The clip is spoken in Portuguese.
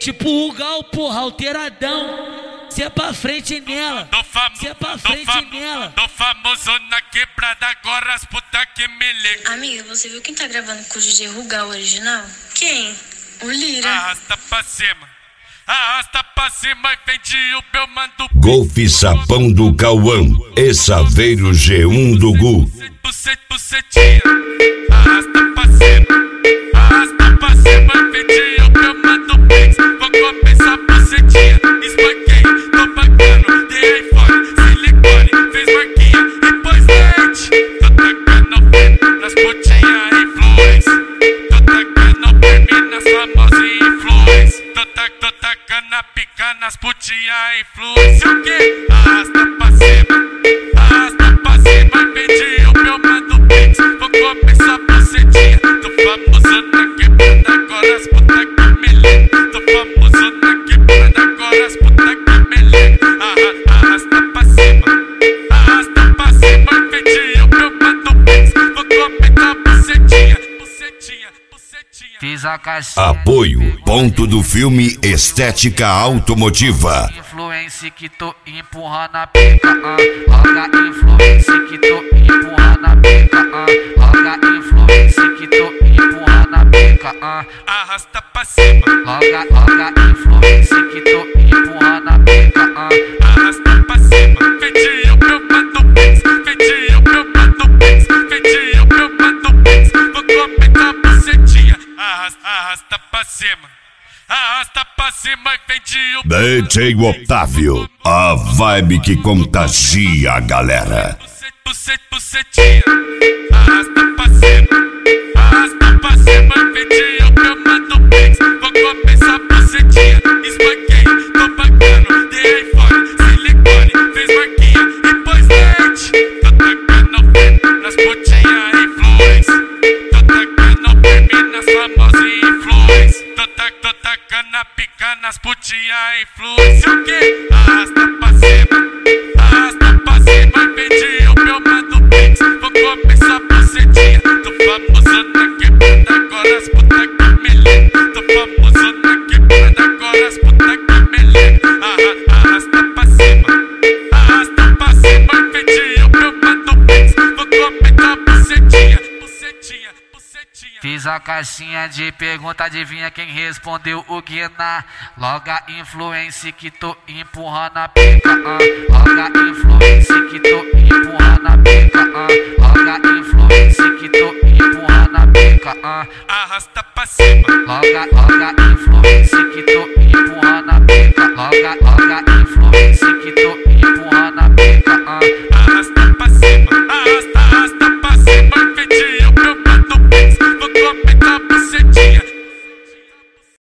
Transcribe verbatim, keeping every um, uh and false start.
tipo o Gal, porra, alteradão. Cê é pra frente nela, cê é pra frente nela. Tô famoso na quebrada, agora as puta que me ligam. Amiga, você viu quem tá gravando com o D J Rugal original? Quem? O Lira. Arrasta pra cima, arrasta pra cima e vende o meu mando. Golfe Sapão do Cauã e Saveiro G um do Gu. Bucet, bucetinha, arrasta pra cima, arrasta pra cima e vende o meu mando. Vou começar bucetinha, espanquei, tô pagando, dei iPhone, silicone, fez marquinha e pôs leite. Tô tacando fé nas putinhas influência, tô tacando firme nas famosas influência. Tô, tac, tô tacando a pica nas putinhas influência. O quê? Arrasta pra cima, arrasta pra cima e vendi o meu mando pix. Vou começar bucetinha, tô famoso na quebrada, agora as puta que me ligam. Tô famoso na quebrada, agora as puta que me ligam. Arrasta pra cima, arrasta pra cima e vendi o meu mando pix. Vou começar bucetinha, bucetinha, bucetinha. Fiz a caixinha. Apoio, ponto do filme Estética Automotiva. Influência que tô empurrando a pica, ah. Loga influência que tô empurrando a pica, ah. Loga influência que tô empurrando a pica, ah. Arrasta pra cima, Loga, loga influência que tô empurrando a pica, ah. arrasta pra cima. Vendi o meu mando pix, vendi o meu mando pix, vendi o meu mando pix. Vou comentar bucetinha, arrasta, arrasta pra cima, arrasta pra cima e vendi o D J Otávio, a vibe que contagia a galera. bucet, bucet, bucetinha, arrasta pra cima, arrasta pra cima e vendi o meu mando pix. Vou começar bucetinha, espanquei, tô pagando, dei iPhone, silicone, fez marquinha e pôs leite. Tô tacando fé nas putinhas influência, tô tacando firme nas famosas influência. Tô, tac, tô tacando a pica nas putinhas influência. O quê? Arrasta pra cima, arrasta pra cima e vendi o meu mando pix. Vou começar bucetinha, tô famoso na quebrada, agora as puta que me ligam. Tô famoso na quebrada, agora as puta que me ligam. Arrasta pra cima, arrasta pra cima e vendi o meu mando pix. Vou comentar bucetinha, bucetinha, bucetinha. Fiz a caixinha de pergunta, adivinha quem respondeu? O Guiná. Loga influência que tô empurrando a pica, ah. Loga influência que tô empurrando a pica, ah. Loga influência que tô empurrando a pica, ah. Arrasta pra cima, Loga, loga influência que tô empurrando a pica. Loga, loga influência que tô